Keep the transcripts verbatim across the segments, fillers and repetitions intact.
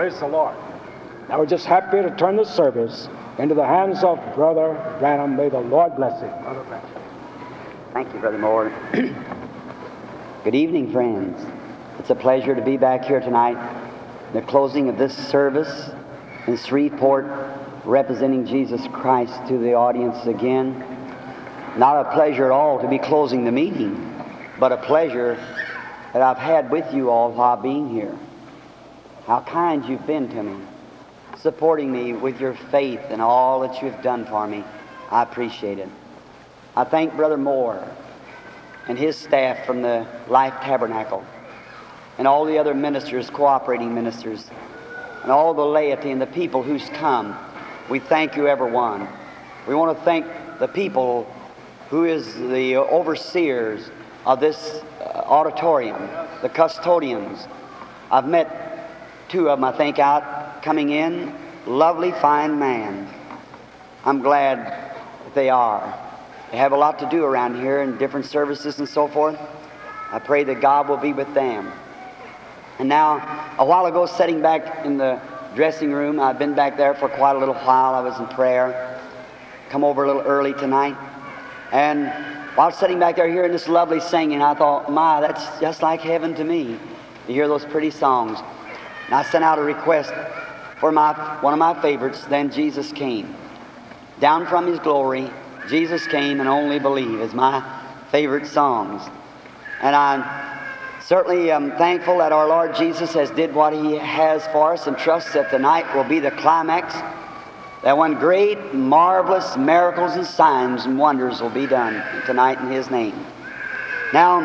Praise the Lord. Now we're just happy to turn the service into the hands of Brother Branham. May the Lord bless him. Brother Branham. Thank you, Brother Moore. Good evening, friends. It's a pleasure to be back here tonight, the closing of this service in Shreveport, representing Jesus Christ to the audience again. Not a pleasure at all to be closing the meeting, but a pleasure that I've had with you all while being here. How kind you've been to me, supporting me with your faith and all that you've done for me. I appreciate it. I thank Brother Moore and his staff from the Life Tabernacle and all the other ministers, cooperating ministers, and all the laity and the people who's come. We thank you, everyone. We want to thank the people who is the overseers of this uh, auditorium, the custodians. I've met two of them, I think, out coming in. Lovely, fine man. I'm glad that they are. They have a lot to do around here in different services and so forth. I pray that God will be with them. And now, a while ago, sitting back in the dressing room, I've been back there for quite a little while. I was in prayer. Come over a little early tonight. And while sitting back there hearing this lovely singing, I thought, my, that's just like heaven to me, to hear those pretty songs. And I sent out a request for my one of my favorites, Then Jesus Came. Down from His glory, Jesus came, and only believe is my favorite songs. And I certainly am thankful that our Lord Jesus has did what He has for us, and trust that tonight will be the climax, that when great, marvelous miracles and signs and wonders will be done tonight in His name. Now,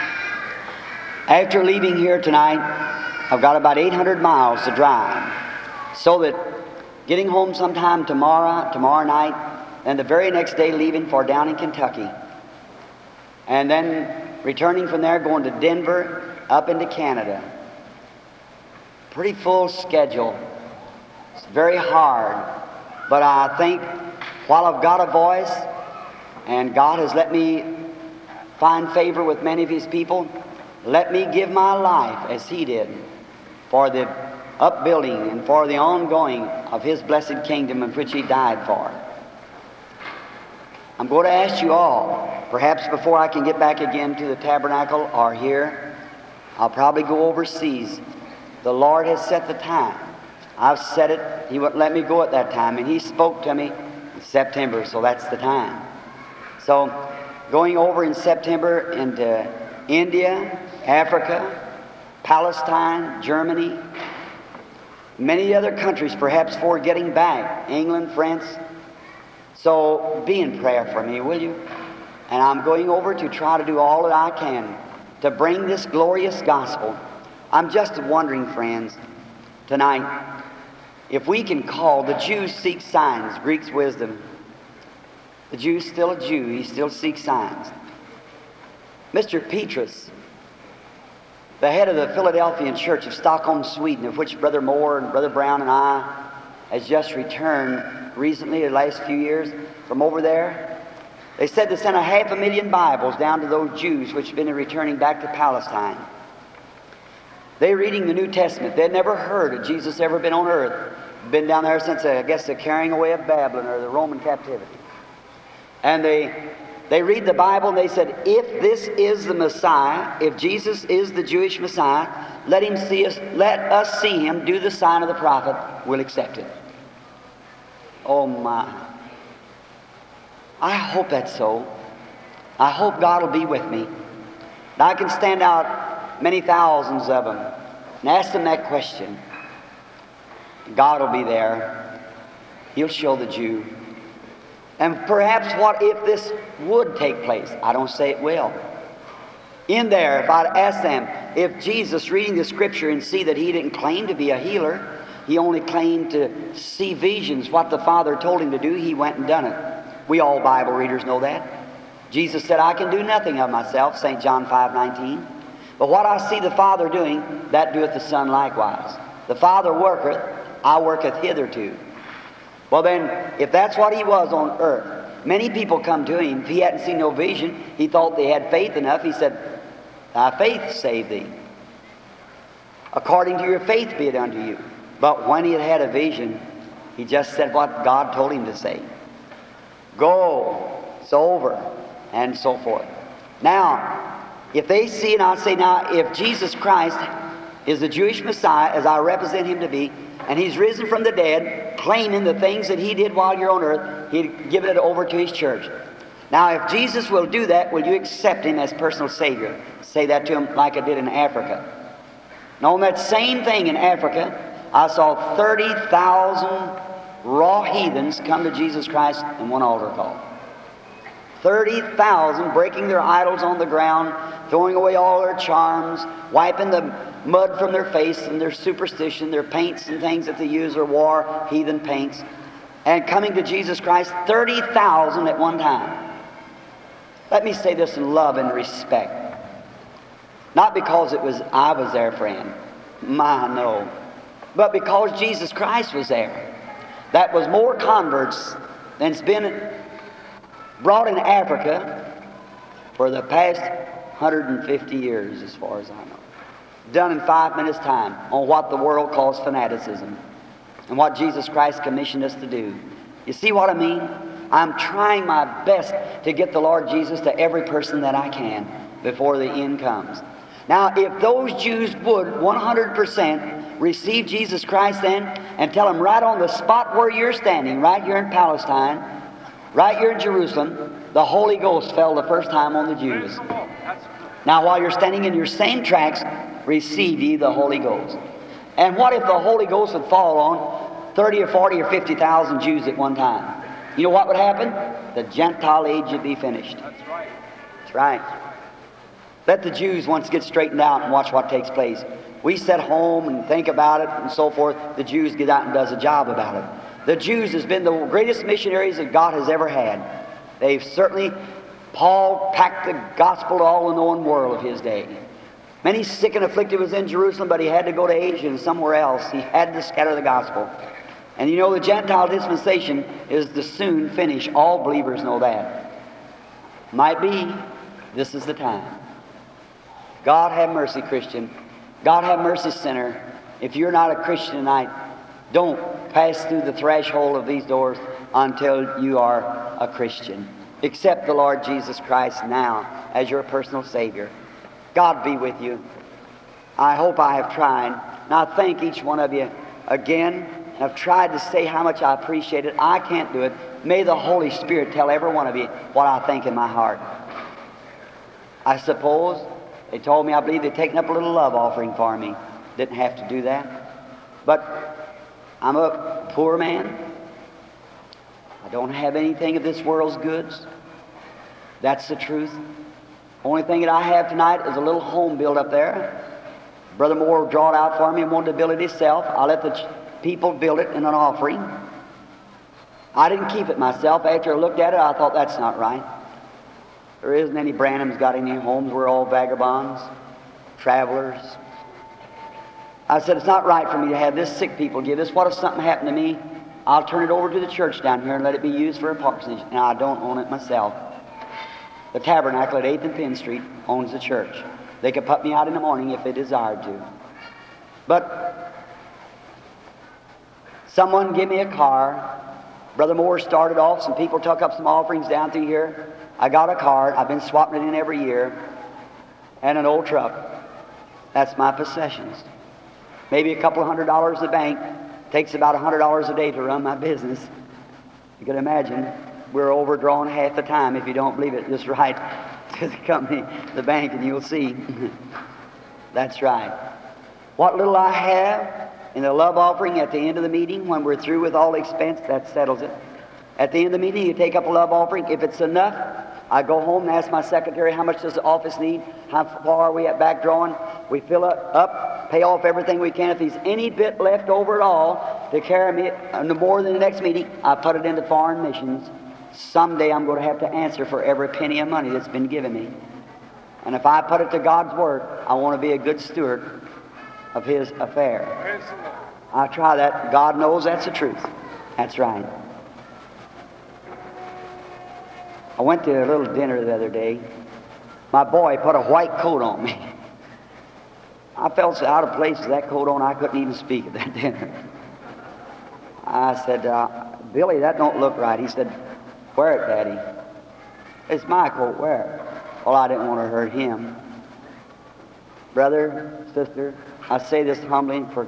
after leaving here tonight, I've got about eight hundred miles to drive, so that getting home sometime tomorrow, tomorrow night, and the very next day leaving for down in Kentucky, and then returning from there, going to Denver, up into Canada. Pretty full schedule. It's very hard. But I think while I've got a voice, and God has let me find favor with many of His people, let me give my life as He did for the upbuilding and for the ongoing of His blessed kingdom in which He died for. I'm going to ask you all, perhaps before I can get back again to the tabernacle or here, I'll probably go overseas. The Lord has set the time. I've set it. He wouldn't let me go at that time, and He spoke to me in September, so that's the time. So going over in September into India, Africa, Palestine, Germany, many other countries, perhaps for getting back, England, France. So be in prayer for me, will you? And I'm going over to try to do all that I can to bring this glorious gospel. I'm just wondering, friends, tonight, if we can call the Jews seek signs, Greek's wisdom. The Jew's still a Jew. He still seeks signs. Mister Petrus, the head of the Philadelphian Church of Stockholm, Sweden, of which Brother Moore and Brother Brown and I has just returned recently, the last few years, from over there. They said they sent a half a million Bibles down to those Jews which have been returning back to Palestine. They're reading the New Testament. They'd never heard of Jesus ever been on earth. Been down there since, uh, I guess, the carrying away of Babylon or the Roman captivity. And they they read the Bible and they said, if this is the Messiah, if Jesus is the Jewish Messiah, let him see us, let us see Him do the sign of the prophet. We'll accept it. Oh my. I hope that's so. I hope God will be with me. And I can stand out many thousands of them and ask them that question. God will be there. He'll show the Jew. And perhaps what if this would take place? I don't say it will. In there, if I'd ask them, if Jesus, reading the Scripture and see that He didn't claim to be a healer, He only claimed to see visions, what the Father told Him to do, He went and done it. We all Bible readers know that. Jesus said, I can do nothing of myself, Saint John five nineteen. But what I see the Father doing, that doeth the Son likewise. The Father worketh, I worketh hitherto. Well then, if that's what He was on earth, many people come to Him. If He hadn't seen no vision, He thought they had faith enough. He said, thy faith save thee. According to your faith be it unto you. But when he had had a vision, he just said what God told him to say. Go, it's over, and so forth. Now, if they see, and I say now, if Jesus Christ is the Jewish Messiah, as I represent him to be, and he's risen from the dead, claiming the things that he did while you're on earth, he'd given it over to his church. Now, if Jesus will do that, will you accept him as personal Savior? Say that to him like I did in Africa. Now, on that same thing in Africa, I saw thirty thousand raw heathens come to Jesus Christ in one altar call. thirty thousand breaking their idols on the ground, throwing away all their charms, wiping the mud from their face and their superstition, their paints and things that they use or wore, heathen paints, and coming to Jesus Christ, thirty thousand at one time. Let me say this in love and respect. Not because it was I was there, friend. My, no. But because Jesus Christ was there. That was more converts than's been brought in Africa for the past one hundred fifty years, as far as I know. Done in five minutes' time on what the world calls fanaticism and what Jesus Christ commissioned us to do. You see what I mean? I'm trying my best to get the Lord Jesus to every person that I can before the end comes. Now, if those Jews would one hundred percent receive Jesus Christ then and tell him right on the spot where you're standing, right here in Palestine, right here in Jerusalem, the Holy Ghost fell the first time on the Jews. Now, while you're standing in your same tracks, receive ye the Holy Ghost. And what if the Holy Ghost would fall on thirty or forty or fifty thousand Jews at one time? You know what would happen? The Gentile age would be finished. That's right. That's right. Let the Jews once get straightened out and watch what takes place. We sit home and think about it and so forth. The Jews get out and does a job about it. The Jews has been the greatest missionaries that God has ever had. They've certainly, Paul packed the gospel to all the known world of his day. Many sick and afflicted was in Jerusalem, but he had to go to Asia and somewhere else. He had to scatter the gospel. And you know the Gentile dispensation is to soon finish. All believers know that. Might be, this is the time. God have mercy, Christian. God have mercy, sinner. If you're not a Christian tonight, don't pass through the threshold of these doors until you are a Christian. Accept the Lord Jesus Christ now as your personal Savior. God be with you. I hope I have tried. And I thank each one of you again. I've tried to say how much I appreciate it. I can't do it. May the Holy Spirit tell every one of you what I think in my heart. I suppose they told me, I believe they'd taken up a little love offering for me. Didn't have to do that. But I'm a poor man. I don't have anything of this world's goods. That's the truth. Only thing that I have tonight is a little home built up there. Brother Moore draw it out for me and wanted to build it himself. I let the ch- people build it in an offering. I didn't keep it myself. After I looked at it, I thought, that's not right. There isn't any Branhams got any homes. We're all vagabonds, travelers. I said, it's not right for me to have this sick people give this. What if something happened to me? I'll turn it over to the church down here and let it be used for a parsonage. And I don't own it myself. The Tabernacle at eighth and Penn Street owns the church. They could put me out in the morning if they desired to. But someone gave me a car. Brother Moore started off. Some people took up some offerings down through here. I got a car. I've been swapping it in every year. And an old truck. That's my possessions. Maybe a couple of hundred dollars in the bank. Takes about a hundred dollars a day to run my business. You can imagine. We're overdrawn half the time. If you don't believe it, just write to the company, the bank, and you'll see. That's right. What little I have in the love offering at the end of the meeting, when we're through with all expense, that settles it. At the end of the meeting, you take up a love offering. If it's enough, I go home and ask my secretary, how much does the office need? How far are we at back drawing? We fill it up, pay off everything we can. If there's any bit left over at all to carry me no more than the next meeting, I put it into foreign missions. Someday I'm going to have to answer for every penny of money that's been given me. And if I put it to God's work, I want to be a good steward of His affair. I try that. God knows that's the truth. That's right. I went to a little dinner the other day. My boy put a white coat on me. I felt so out of place with that coat on I couldn't even speak at that dinner. I said, uh, Billy, that don't look right. He said, wear it, Daddy. It's my coat, wear it. Well, I didn't want to hurt him. Brother, sister, I say this humbly for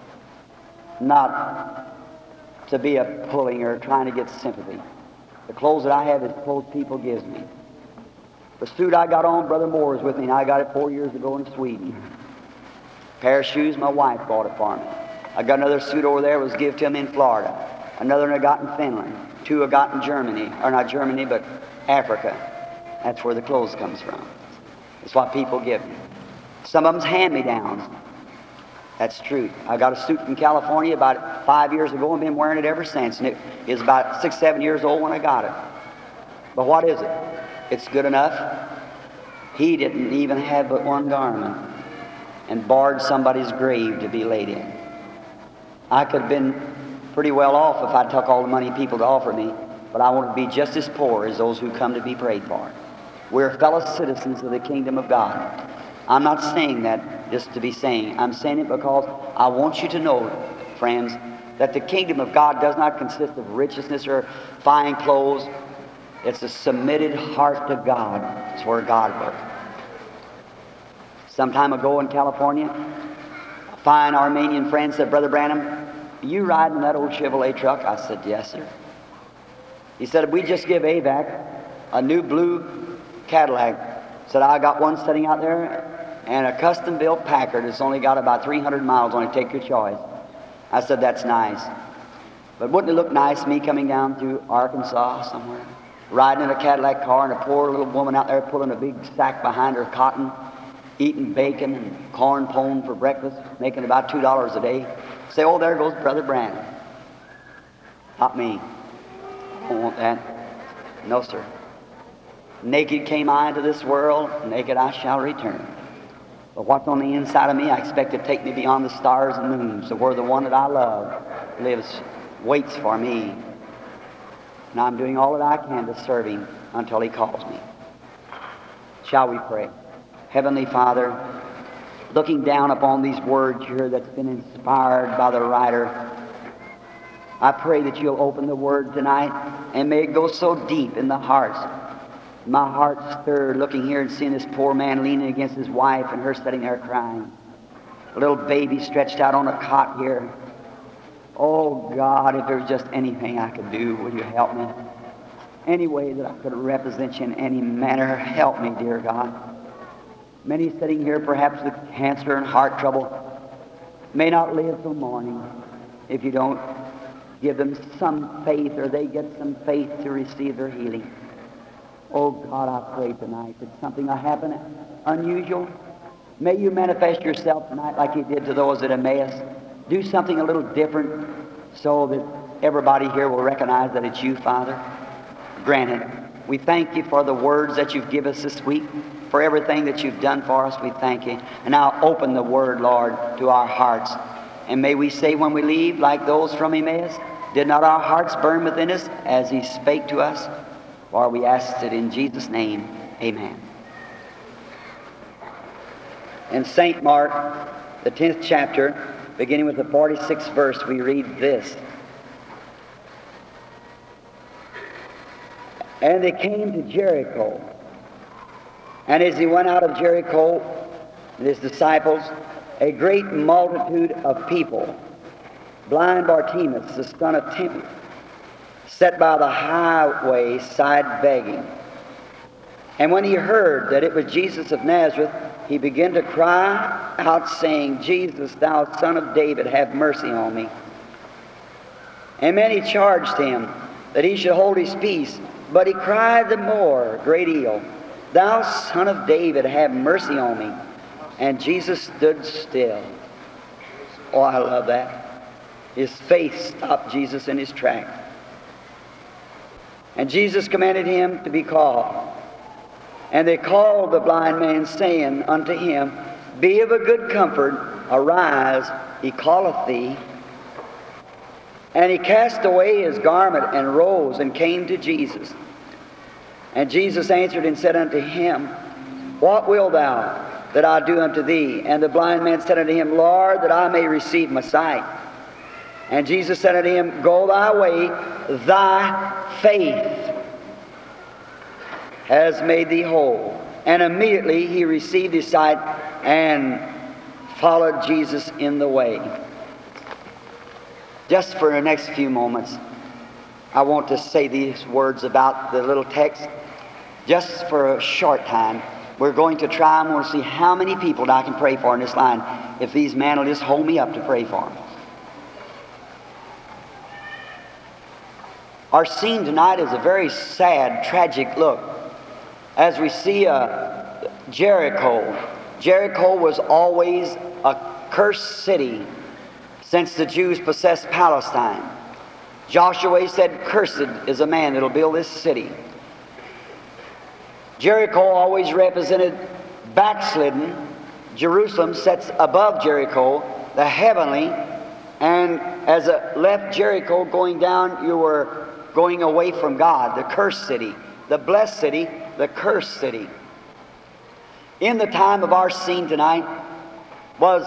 not to be a pulling or trying to get sympathy. The clothes that I have is clothes people gives me. The suit I got on, Brother Moore is with me, and I got it four years ago in Sweden. Pair of shoes, my wife bought it for me. I got another suit over there, was given to me in Florida. Another one I got in Finland. Two I got in Germany, or not Germany, but Africa. That's where the clothes comes from. It's what people give me. Some of them's hand-me-downs. That's true. I got a suit from California about five years ago and been wearing it ever since. And it is about six, seven years old when I got it. But what is it? It's good enough. He didn't even have but one garment and barred somebody's grave to be laid in. I could have been pretty well off if I took all the money people to offer me, but I want to be just as poor as those who come to be prayed for. We're fellow citizens of the kingdom of God. I'm not saying that just to be saying. I'm saying it because I want you to know, friends, that the kingdom of God does not consist of richness or fine clothes. It's a submitted heart to God. It's where God works. Some time ago in California, a fine Armenian friend said, Brother Branham, you riding in that old Chevrolet truck? I said, yes, sir. He said, we just give A V A C a new blue Cadillac. Said, I got one sitting out there and a custom-built Packard. It's only got about three hundred miles on it. Take your choice. I said, that's nice. But wouldn't it look nice, me coming down through Arkansas somewhere, riding in a Cadillac car and a poor little woman out there pulling a big sack behind her cotton, eating bacon and corn pone for breakfast, making about two dollars a day. Say, oh, there goes Brother Branham. Not me. I don't want that. No, sir. Naked came I into this world, naked I shall return. But what's on the inside of me, I expect to take me beyond the stars and moons, to where the one that I love lives, waits for me. And I'm doing all that I can to serve Him until He calls me. Shall we pray? Heavenly Father, looking down upon these words here that's been inspired by the writer, I pray that You'll open the Word tonight and may it go so deep in the hearts. My heart stirred looking here and seeing this poor man leaning against his wife and her sitting there crying. A little baby stretched out on a cot here. Oh God, if there's just anything I could do, will You help me? Any way that I could represent You in any manner, help me, dear God. Many sitting here perhaps with cancer and heart trouble may not live till morning if You don't give them some faith or they get some faith to receive their healing. Oh God, I pray tonight that something will happen unusual. May You manifest Yourself tonight like You did to those at Emmaus. Do something a little different so that everybody here will recognize that it's You, Father. Grant it. We thank You for the words that You've given us this week, for everything that You've done for us. We thank You. And now open the Word, Lord, to our hearts. And may we say when we leave, like those from Emmaus, did not our hearts burn within us as He spake to us? For we ask it in Jesus' name. Amen. In Saint Mark, the tenth chapter, beginning with the forty-sixth verse, we read this. And they came to Jericho. And as He went out of Jericho, and His disciples, a great multitude of people, blind Bartimaeus, the son of Timaeus, sat by the highway side begging. And when he heard that it was Jesus of Nazareth, he began to cry out, saying, Jesus, Thou Son of David, have mercy on me. And many charged him that he should hold his peace, but he cried the more, great deal, Thou Son of David, have mercy on me. And Jesus stood still. Oh, I love that. His faith stopped Jesus in his tracks. And Jesus commanded him to be called. And they called the blind man, saying unto him, Be of a good comfort, arise, he calleth thee. And he cast away his garment and rose and came to Jesus. And Jesus answered and said unto him, What wilt thou? that I do unto thee? And the blind man said unto him, Lord, that I may receive my sight. And Jesus said unto him, Go thy way, thy faith has made thee whole. And immediately he received his sight and followed Jesus in the way. Just for the next few moments, I want to say these words about the little text. Just for a short time, we're going to try and we'll see how many people that I can pray for in this line if these men will just hold me up to pray for them. Our scene tonight is a very sad, tragic look. As we see uh, Jericho. Jericho was always a cursed city since the Jews possessed Palestine. Joshua said, Cursed is a man that'll build this city. Jericho always represented backslidden. Jerusalem sits above Jericho, the heavenly, and as it left Jericho going down, you were going away from God, the cursed city, the blessed city, the cursed city. In the time of our scene tonight was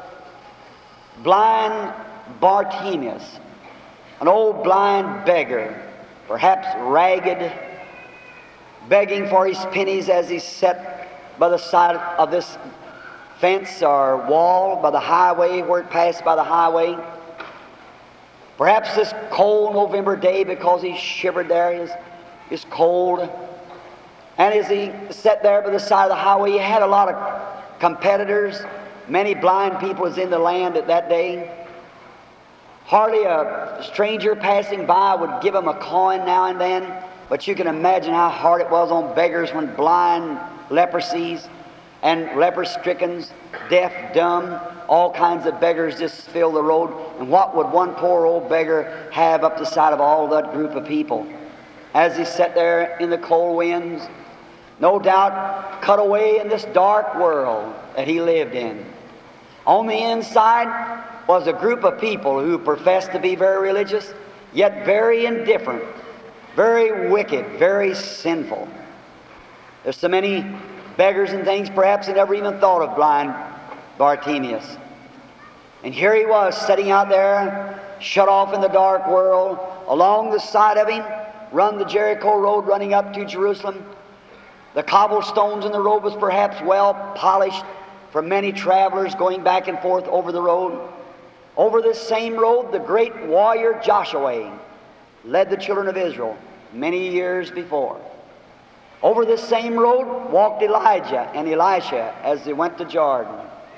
blind Bartimaeus, an old blind beggar, perhaps ragged, begging for his pennies as he sat by the side of this fence or wall by the highway, where it passed by the highway. Perhaps this cold November day, because he shivered there, is, is cold. And as he sat there by the side of the highway, he had a lot of competitors. Many blind people was in the land at that day. Hardly a stranger passing by would give him a coin now and then. But you can imagine how hard it was on beggars when blind, leprosies, and leper-stricken, deaf, dumb, all kinds of beggars just fill the road. And what would one poor old beggar have up the side of all that group of people? As he sat there in the cold winds, no doubt cut away in this dark world that he lived in. On the inside was a group of people who professed to be very religious, yet very indifferent, very wicked, very sinful. There's so many beggars and things perhaps they never even thought of blind Bartimaeus. And here he was sitting out there, shut off in the dark world. Along the side of him run the Jericho road running up to Jerusalem. The cobblestones in the road was perhaps well polished for many travelers going back and forth over the road. Over this same road, the great warrior Joshua led the children of Israel many years before. Over this same road walked Elijah and Elisha as they went to Jordan.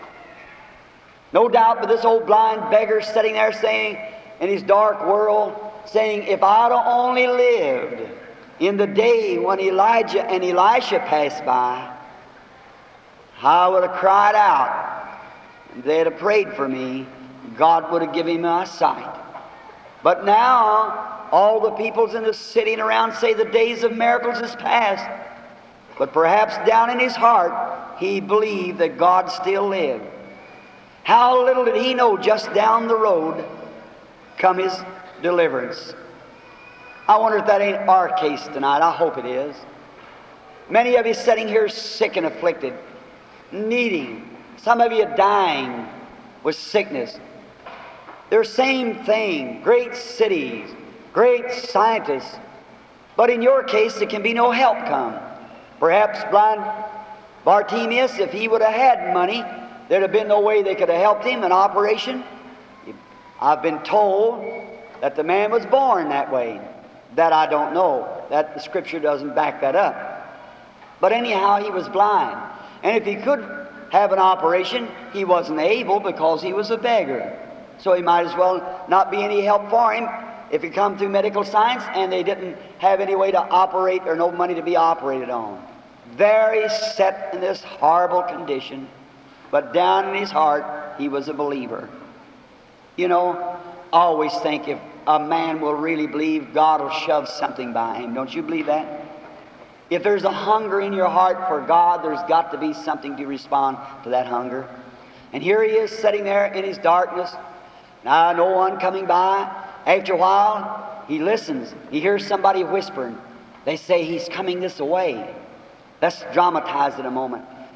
No doubt, but this old blind beggar sitting there saying, in his dark world, saying, if I'd only lived in the day when Elijah and Elisha passed by, I would have cried out. They'd have prayed for me. God would have given me my sight. But now, all the peoples in the city and around say the days of miracles is past. But perhaps down in his heart, he believed that God still lived. How little did he know just down the road come his deliverance. I wonder if that ain't our case tonight. I hope it is. Many of you sitting here sick and afflicted, needing. Some of you dying with sickness. They're same thing, great cities, great scientists. But in your case, there can be no help come. Perhaps blind Bartimaeus, if he would have had money, there'd have been no way they could have helped him, an operation. I've been told that the man was born that way. That I don't know. That the Scripture doesn't back that up. But anyhow, he was blind. And if he could have an operation, he wasn't able because he was a beggar. So he might as well not be any help for him if he come through medical science and they didn't have any way to operate or no money to be operated on. There he sat in this horrible condition, but down in his heart he was a believer. You know, I always think if a man will really believe, God will shove something by him. Don't you believe that? If there's a hunger in your heart for God, there's got to be something to respond to that hunger. And here he is sitting there in his darkness. Now, no one coming by. After a while, he listens. He hears somebody whispering. They say he's coming this way. Let's dramatize it a moment.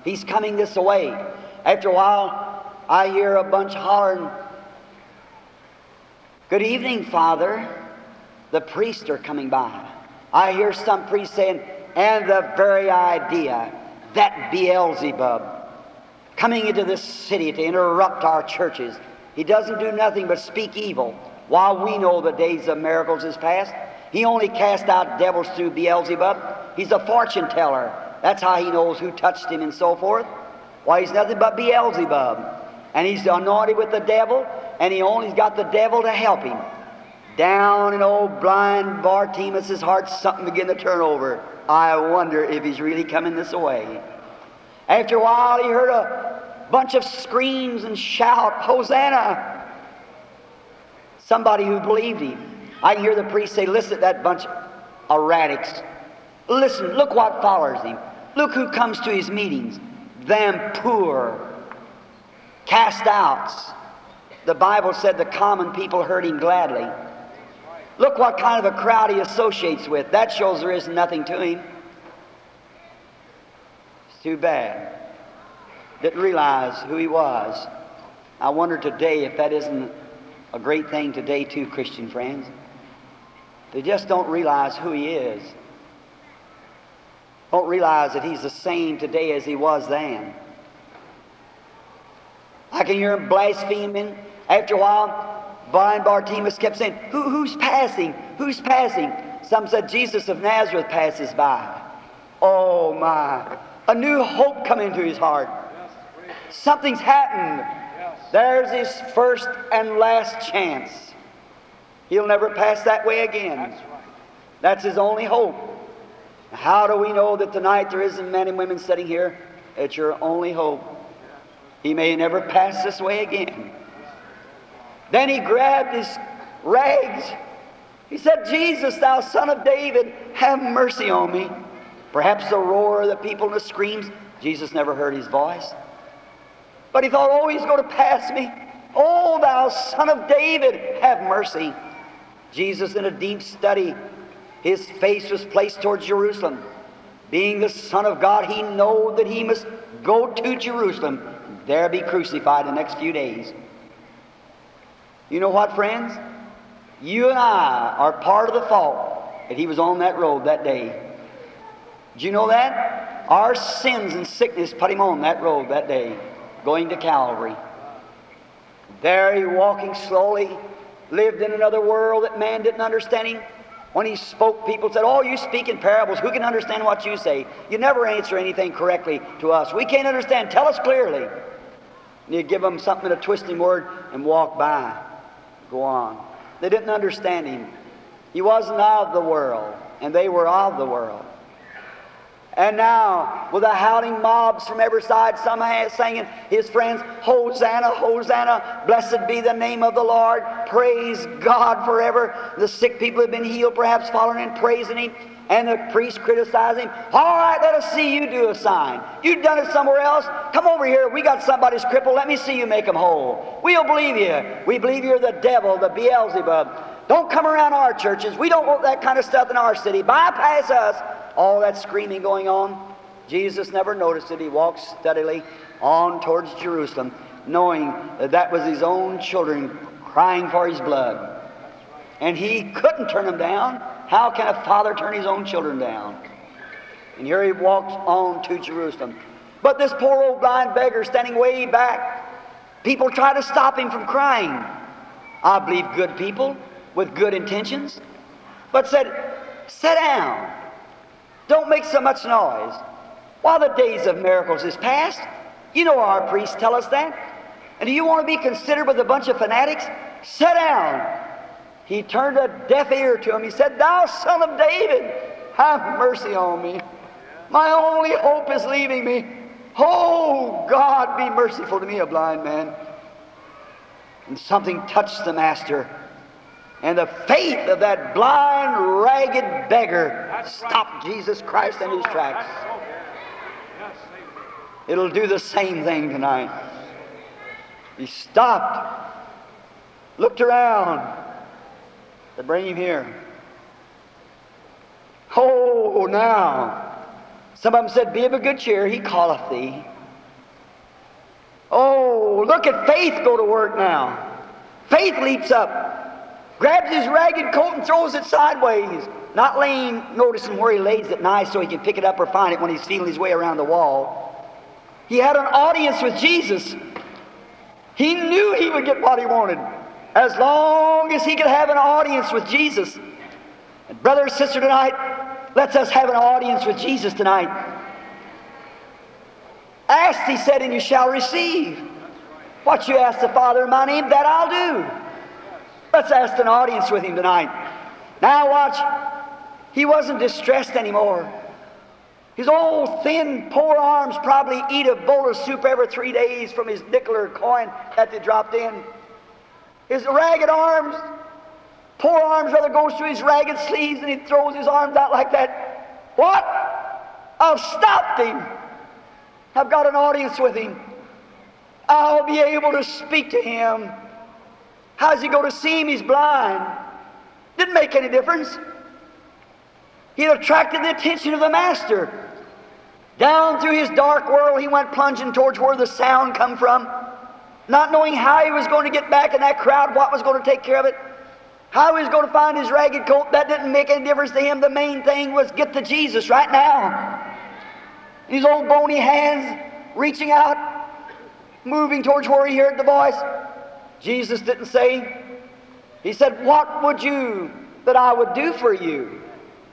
He's coming this way. After a while, I hear a bunch hollering, "Good evening, Father." The priests are coming by. I hear some priest saying, "And the very idea that Beelzebub coming into this city to interrupt our churches. He doesn't do nothing but speak evil. While we know the days of miracles is past, he only cast out devils through Beelzebub. He's a fortune teller. That's how he knows who touched him and so forth. Why, he's nothing but Beelzebub. And he's anointed with the devil, and he only's got the devil to help him." Down in old blind Bartimaeus' heart, something began to turn over. I wonder if he's really coming this way. After a while, he heard a bunch of screams and shout, "Hosanna!" Somebody who believed him. I can hear the priest say, "Listen to that bunch of radicals. Listen, look what follows him. Look who comes to his meetings. Them poor cast outs." The Bible said the common people heard him gladly. Look what kind of a crowd he associates with. That shows there is nothing to him. It's too bad. Didn't realize who he was. I wonder today if that isn't a great thing today too, Christian friends. They just don't realize who he is. Don't realize that he's the same today as he was then. I can hear him blaspheming. After a while, blind Bartimaeus kept saying, Who, who's passing? Who's passing? Some said, "Jesus of Nazareth passes by." Oh my. A new hope come into his heart. Something's happened. There's his first and last chance. He'll never pass that way again. That's his only hope. How do we know that tonight there isn't men and women sitting here? It's your only hope. He may never pass this way again. Then he grabbed his rags. He said, "Jesus, thou son of David, have mercy on me." Perhaps the roar of the people and the screams. Jesus never heard his voice. But he thought, "Oh, he's going to pass me. Oh, thou son of David, have mercy." Jesus, in a deep study, his face was placed towards Jerusalem. Being the Son of God, he knew that he must go to Jerusalem, there be crucified the next few days. You know what, friends? You and I are part of the fault that he was on that road that day. Did you know that? Our sins and sickness put him on that road that day, going to Calvary. There he walking slowly, lived in another world that man didn't understand him. When he spoke, people said, "Oh, you speak in parables. Who can understand what you say? You never answer anything correctly to us. We can't understand. Tell us clearly." And you give them something in a twisting word and walk by. Go on. They didn't understand him. He wasn't of the world, and they were of the world. And now, with the howling mobs from every side, some singing his friends, "Hosanna, Hosanna, blessed be the name of the Lord, praise God forever." The sick people have been healed, perhaps following and praising him, and the priest criticizing him. "All right, let us see you do a sign. You've done it somewhere else. Come over here. We got somebody's crippled. Let me see you make them whole. We'll believe you. We believe you're the devil, the Beelzebub. Don't come around our churches. We don't want that kind of stuff in our city. Bypass us." All that screaming going on. Jesus never noticed it. He walked steadily on towards Jerusalem, knowing that that was his own children crying for his blood. And he couldn't turn them down. How can a father turn his own children down? And here he walks on to Jerusalem. But this poor old blind beggar standing way back, people try to stop him from crying. I believe good people with good intentions, but said, "Sit down. Don't make so much noise. While the days of miracles is past." You know our priests tell us that. And do you want to be considered with a bunch of fanatics? Sit down. He turned a deaf ear to him. He said, "Thou son of David, have mercy on me. My only hope is leaving me. Oh, God, be merciful to me, a blind man." And something touched the master. And the faith of that blind, ragged beggar stopped Jesus Christ in his tracks. It'll do the same thing tonight. He stopped, looked around to bring him here. Oh, now. Some of them said, "Be of a good cheer, he calleth thee." Oh, look at faith go to work now. Faith leaps up, grabs his ragged coat and throws it sideways, not laying, noticing where he lays it nice so he can pick it up or find it when he's feeling his way around the wall. He had an audience with Jesus. He knew he would get what he wanted as long as he could have an audience with Jesus. And brother and sister, tonight, let's us have an audience with Jesus tonight. Ask, he said, and you shall receive. What you ask the Father in my name, that I'll do. Let's ask an audience with him tonight. Now watch. He wasn't distressed anymore. His old thin, poor arms probably eat a bowl of soup every three days from his nickel or coin that they dropped in. His ragged arms, poor arms, rather goes through his ragged sleeves and he throws his arms out like that. What? I've stopped him. I've got an audience with him. I'll be able to speak to him. How's he going to see him? He's blind. Didn't make any difference. He had attracted the attention of the Master. Down through his dark world, he went plunging towards where the sound come from, not knowing how he was going to get back in that crowd, what was going to take care of it, how he was going to find his ragged coat. That didn't make any difference to him. The main thing was get to Jesus right now. His old bony hands reaching out, moving towards where he heard the voice. Jesus didn't say. He said, what would you that I would do for you?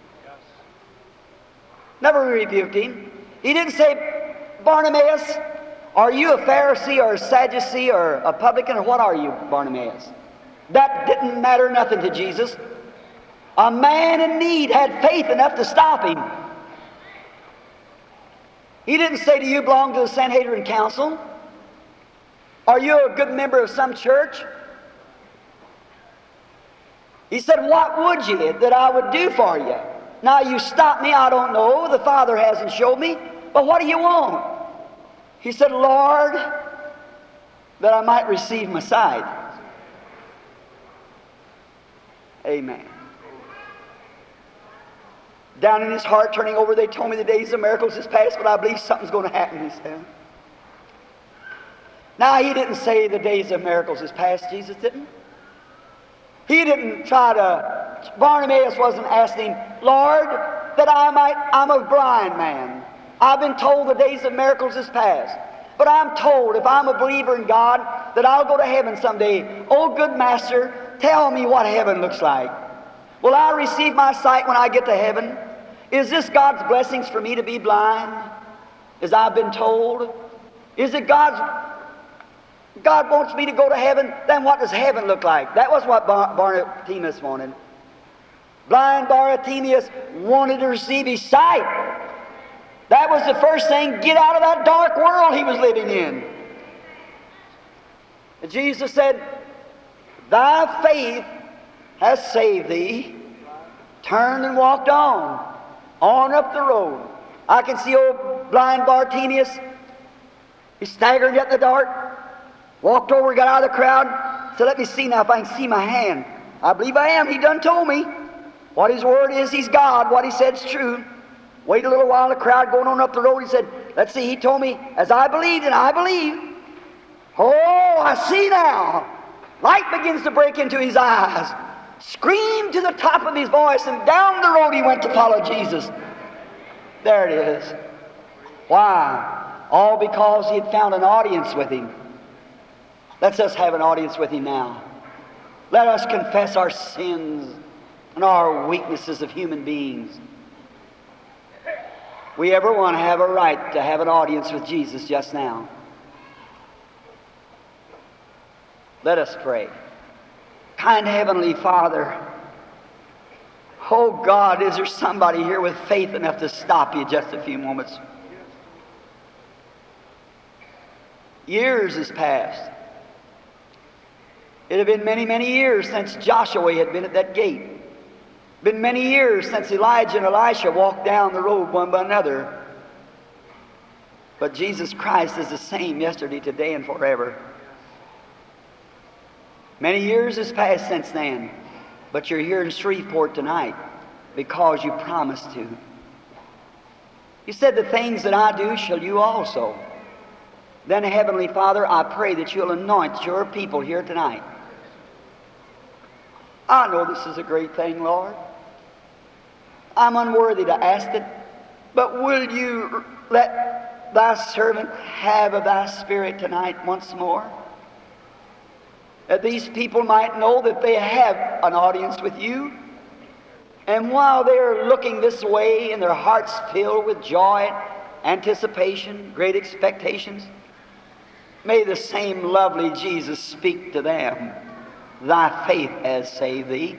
Never rebuked him. He didn't say, Bartimaeus, are you a Pharisee or a Sadducee or a publican, or what are you, Bartimaeus? That didn't matter nothing to Jesus. A man in need had faith enough to stop him. He didn't say, do you belong to the Sanhedrin Council? Are you a good member of some church? He said, what would you that I would do for you? Now you stop me, I don't know. The Father hasn't showed me. But what do you want? He said, Lord, that I might receive my sight. Amen. Down in his heart, turning over, they told me the days of miracles is past, but I believe something's going to happen, he said. Now, he didn't say the days of miracles is past, Jesus didn't. He didn't try to, Bartimaeus wasn't asking, Lord, that I might, I'm a blind man. I've been told the days of miracles is past. But I'm told if I'm a believer in God, that I'll go to heaven someday. Oh, good Master, tell me what heaven looks like. Will I receive my sight when I get to heaven? Is this God's blessings for me to be blind, as I've been told? Is it God's, God wants me to go to heaven? Then what does heaven look like? That was what Bar- Bartimaeus wanted. Blind Bartimaeus wanted to receive his sight. That was the first thing. Get out of that dark world he was living in. And Jesus said, thy faith has saved thee. Turned and walked on. On up the road. I can see old blind Bartimaeus. He staggered at the dark. Walked over, got out of the crowd. Said, let me see now if I can see my hand. I believe I am. He done told me. What his word is, he's God. What he said's true. Wait a little while, the crowd going on up the road. He said, let's see, he told me, as I believed, and I believe. Oh, I see now. Light begins to break into his eyes. Screamed to the top of his voice, and down the road he went to follow Jesus. There it is. Why? All because he had found an audience with him. Let's us have an audience with him now. Let us confess our sins and our weaknesses of human beings. We everyone have a right to have an audience with Jesus just now. Let us pray. Kind Heavenly Father, oh God, is there somebody here with faith enough to stop you just a few moments? Years has passed. It had been many, many years since Joshua had been at that gate. Been many years since Elijah and Elisha walked down the road one by another. But Jesus Christ is the same yesterday, today, and forever. Many years has passed since then, but you're here in Shreveport tonight because you promised to. You said, the things that I do shall you also. Then, Heavenly Father, I pray that you'll anoint your people here tonight. I know this is a great thing, Lord. I'm unworthy to ask it, but will you let thy servant have of thy Spirit tonight once more? That these people might know that they have an audience with you. And while they're looking this way and their hearts filled with joy, anticipation, great expectations, may the same lovely Jesus speak to them. Thy faith has saved thee.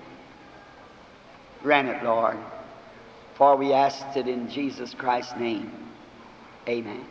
Grant it, Lord, for we ask it in Jesus Christ's name. Amen.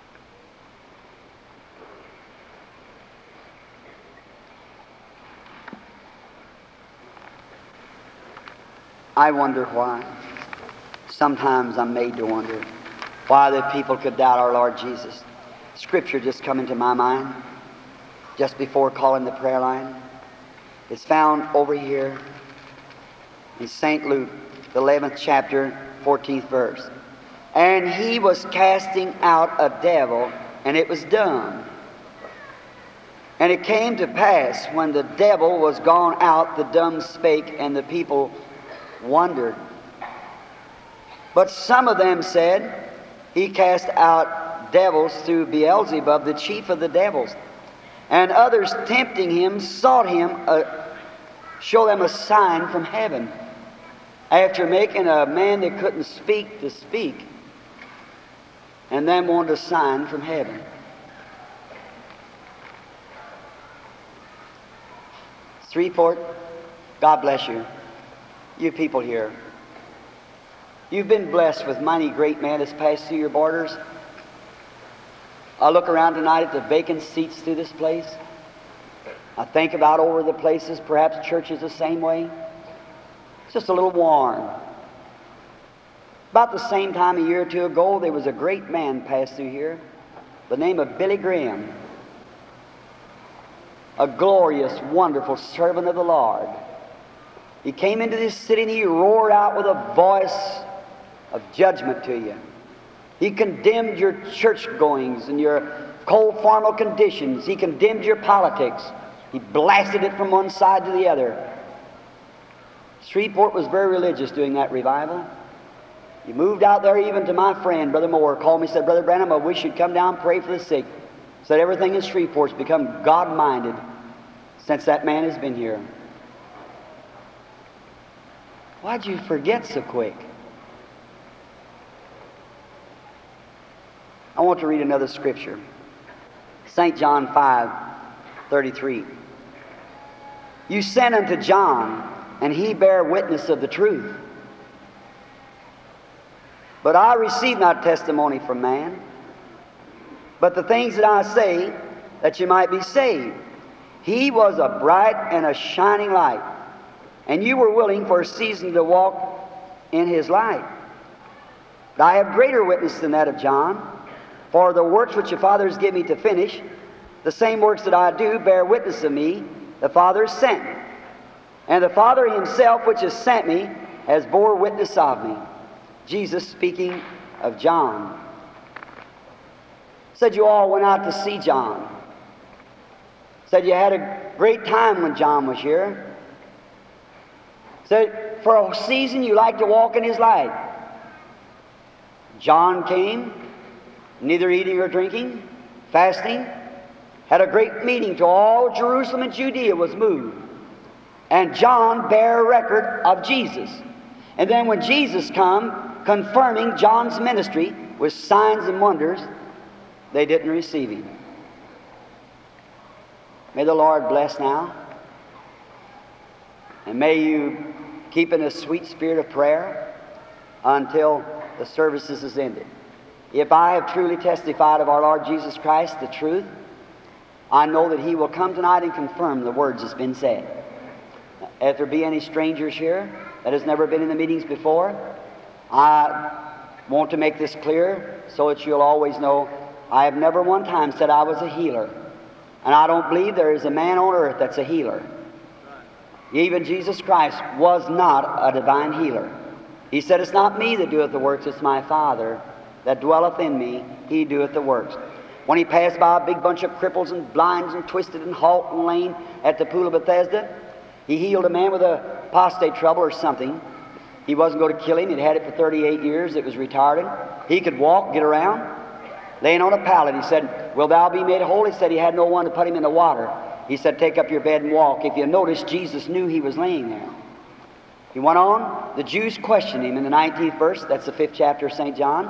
I wonder why. Sometimes I'm made to wonder why the people could doubt our Lord Jesus. Scripture just come into my mind just before calling the prayer line. It's found over here in Saint Luke, the eleventh chapter, fourteenth verse. And he was casting out a devil, and it was dumb. And it came to pass, when the devil was gone out, the dumb spake, and the people wondered. But some of them said, he cast out devils through Beelzebub, the chief of the devils. And others, tempting him, sought him, uh, show them a sign from heaven. After making a man that couldn't speak to speak, and then wanted a sign from heaven. Shreveport, God bless you. You people here. You've been blessed with mighty great men that's passed through your borders. I look around tonight at the vacant seats through this place. I think about over the places, perhaps churches the same way. It's just a little warm. About the same time a year or two ago, there was a great man passed through here, the name of Billy Graham. A glorious, wonderful servant of the Lord. He came into this city and he roared out with a voice of judgment to you. He condemned your church goings and your cold formal conditions. He condemned your politics. He blasted it from one side to the other. Shreveport was very religious during that revival. He moved out there even to my friend, Brother Moore, called me and said, Brother Branham, I wish you'd come down and pray for the sick. Said everything in Shreveport's become God-minded since that man has been here. Why'd you forget so quick? I want to read another scripture. Saint John five thirty-three. You sent unto John, and he bare witness of the truth. But I receive not testimony from man, but the things that I say, that you might be saved. He was a bright and a shining light, and you were willing for a season to walk in his light. But I have greater witness than that of John, for the works which the Father has given me to finish, the same works that I do bear witness of me, the Father has sent me. And the Father himself which has sent me has bore witness of me. Jesus speaking of John. Said you all went out to see John. Said you had a great time when John was here. Said for a season you like to walk in his light. John came, neither eating or drinking, fasting, had a great meeting till all Jerusalem and Judea was moved. And John bare record of Jesus. And then when Jesus come, confirming John's ministry with signs and wonders, they didn't receive him. May the Lord bless now. And may you keep in a sweet spirit of prayer until the services is ended. If I have truly testified of our Lord Jesus Christ, the truth, I know that he will come tonight and confirm the words that's been said. If there be any strangers here that has never been in the meetings before, I want to make this clear so that you'll always know I have never one time said I was a healer. And I don't believe there is a man on earth that's a healer. Even Jesus Christ was not a divine healer. He said, it's not me that doeth the works, it's my Father that dwelleth in me. He doeth the works. When he passed by a big bunch of cripples and blinds and twisted and halt and lame at the pool of Bethesda, he healed a man with a prostate trouble or something. He wasn't going to kill him. He'd had it for thirty-eight years. It was retarded. He could walk, get around. Laying on a pallet, he said, "Will thou be made whole?" He said he had no one to put him in the water. He said, "Take up your bed and walk." If you notice, Jesus knew he was laying there. He went on. The Jews questioned him in the nineteenth verse. That's the fifth chapter of Saint John.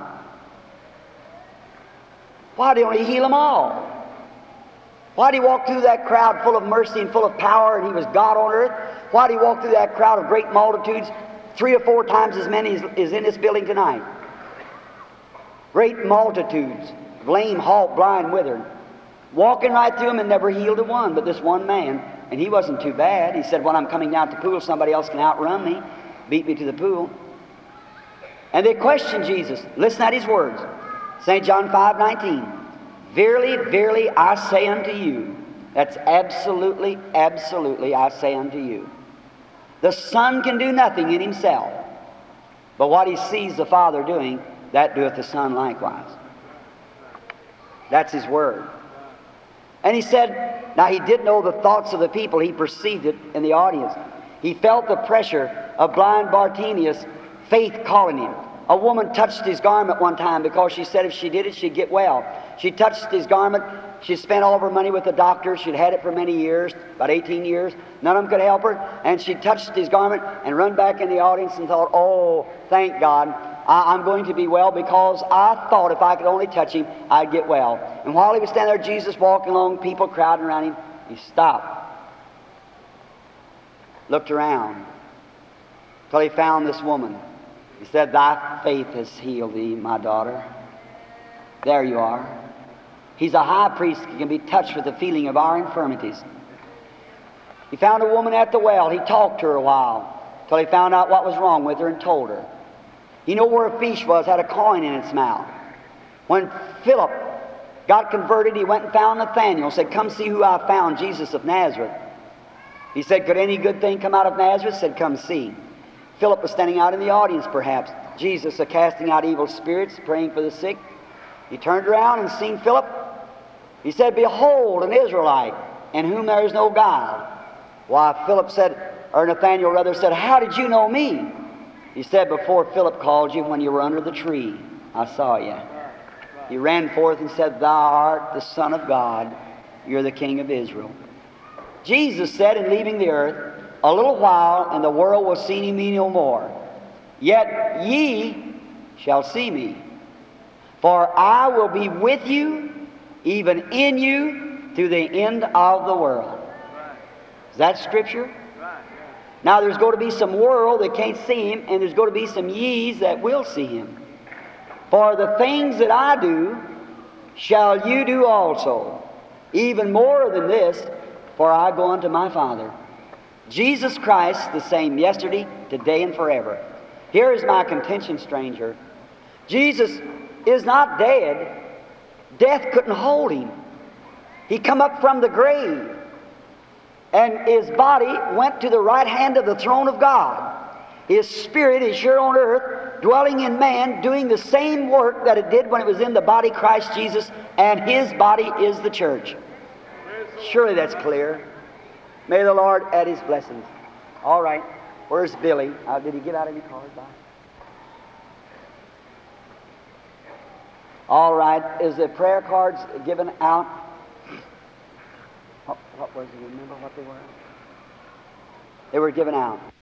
Why don't he heal them all? Why did he walk through that crowd full of mercy and full of power, and he was God on earth? Why did he walk through that crowd of great multitudes, three or four times as many as is in this building tonight? Great multitudes, lame, halt, blind, withered, walking right through them and never healed a one, but this one man, and he wasn't too bad. He said, "When I'm coming down to the pool, somebody else can outrun me, beat me to the pool." And they questioned Jesus. Listen at his words. Saint John five nineteen. "Verily, verily, I say unto you," that's absolutely, absolutely, I say unto you, "the Son can do nothing in himself, but what he sees the Father doing, that doeth the Son likewise." That's his word. And he said, now he did know the thoughts of the people. He perceived it in the audience. He felt the pressure of blind Bartimaeus' faith calling him. A woman touched his garment one time because she said if she did it, she'd get well. She touched his garment. She spent all of her money with the doctor. She'd had it for many years, about eighteen years. None of them could help her. And she touched his garment and run back in the audience and thought, "Oh, thank God, I, I'm going to be well, because I thought if I could only touch him, I'd get well." And while he was standing there, Jesus walking along, people crowding around him, he stopped, looked around, till he found this woman. He said, "Thy faith has healed thee, my daughter." There you are. He's a high priest. He can be touched with the feeling of our infirmities. He found a woman at the well. He talked to her a while till he found out what was wrong with her and told her. You know where a fish was, had a coin in its mouth. When Philip got converted, he went and found Nathanael, said, "Come see who I found, Jesus of Nazareth." He said, "Could any good thing come out of Nazareth?" Said, "Come see." Philip was standing out in the audience, perhaps. Jesus, a casting out evil spirits, praying for the sick. He turned around and seen Philip. He said, "Behold, an Israelite, in whom there is no guile." Why, Philip said, or Nathanael rather said, "How did you know me?" He said, "Before Philip called you, when you were under the tree, I saw you." He ran forth and said, "Thou art the Son of God. You're the King of Israel." Jesus said in leaving the earth, "A little while, and the world will see me no more. Yet ye shall see me. For I will be with you, even in you, to the end of the world." Is that Scripture? Now there's going to be some world that can't see him, and there's going to be some ye's that will see him. "For the things that I do shall you do also, even more than this, for I go unto my Father." Jesus Christ, the same yesterday, today, and forever. Here is my contention, stranger. Jesus is not dead. Death couldn't hold him. He come up from the grave, and his body went to the right hand of the throne of God. His spirit is here on earth, dwelling in man, doing the same work that it did when it was in the body Christ Jesus, and his body is the church. Surely that's clear. May the Lord add his blessings. All right. Where's Billy? Uh, did he get out any cards? By? All right. Is the prayer cards given out? What, what was it? Remember what they were? They were given out.